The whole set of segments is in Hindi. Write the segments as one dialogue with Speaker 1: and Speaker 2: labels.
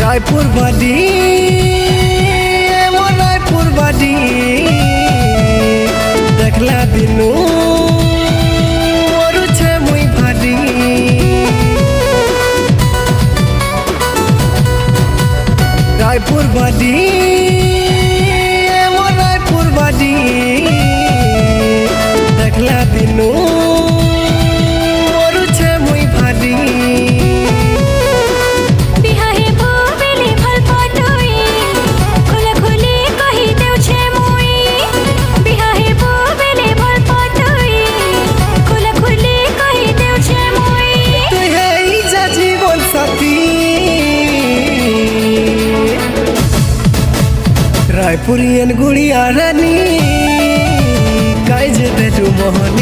Speaker 1: रायपुर बाड़ी वो रायपुर बाड़ी देखला दिनू और छे मुई भाड़ी रायपुर बाड़ी वो रायपुर बाड़ी देखला दिनू और छे मुई भाड़ी रायपुरियन गुड़िया रानी काजे देजू मोहनी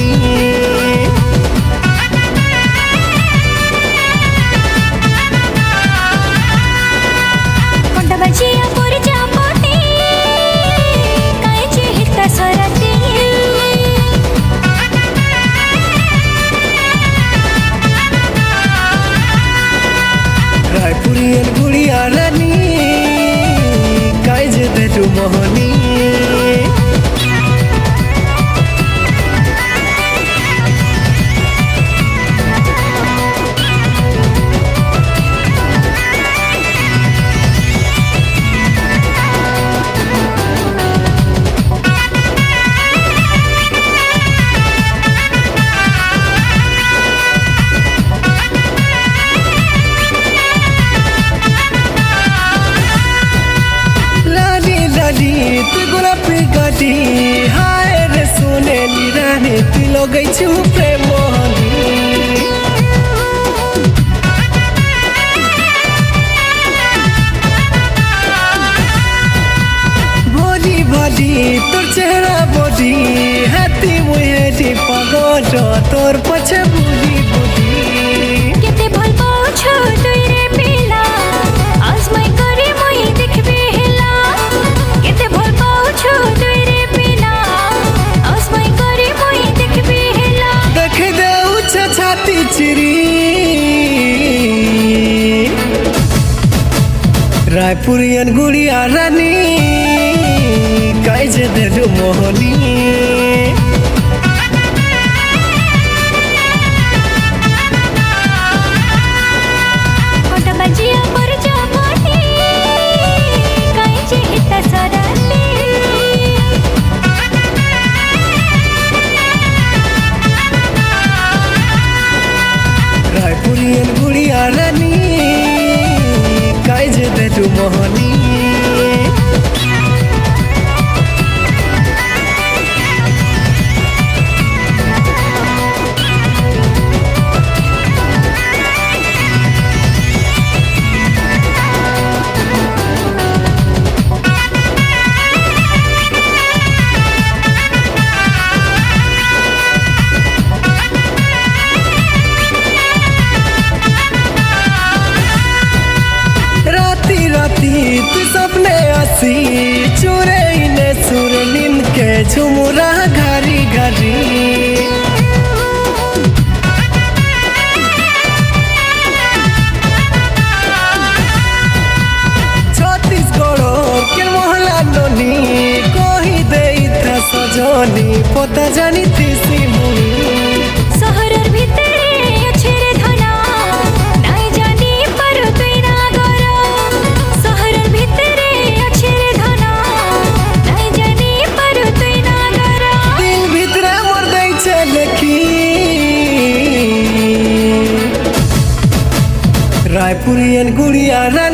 Speaker 1: रायपुरियन गुड़िया रानी काजे देजू मोहनी गुलाबी गाड़ी हाय रे सोनेली रानी तू लगै छु प्रेम मोहनी भोली भोली तोर चेहरा बॉडी हाथी मुहेटी पागल तोर पछे बुली बुली
Speaker 2: केते भल पाछो तुई रे पिला आज मैं करे मोहि देखबे हेला केते भल पाछो तुई रे पिला आज मैं करे मोहि देखबे हेला
Speaker 1: देख दे उछ छाती चिरी रायपुरियन गुड़िया रानी काजे देजू मोहनी रायपुरियन गुड़िया रानी काजे देजू मोहनी तू सपने आसी चुरे इने सुर नींद के झुमुरा घरी घरी छत्तीसगढ़ के मोहला नोनी कही दे था सजनी पता जानी थी सी मुनी
Speaker 2: शहरर भीतरे अच्छे रे धना नाई जानी पर तुई ना गरा शहरर भीतरे अच्छे रे धना नाई जानी पर तुई ना गरा
Speaker 1: दिल भीतरे मोर दै छे लखी रायपुरियन गुड़िया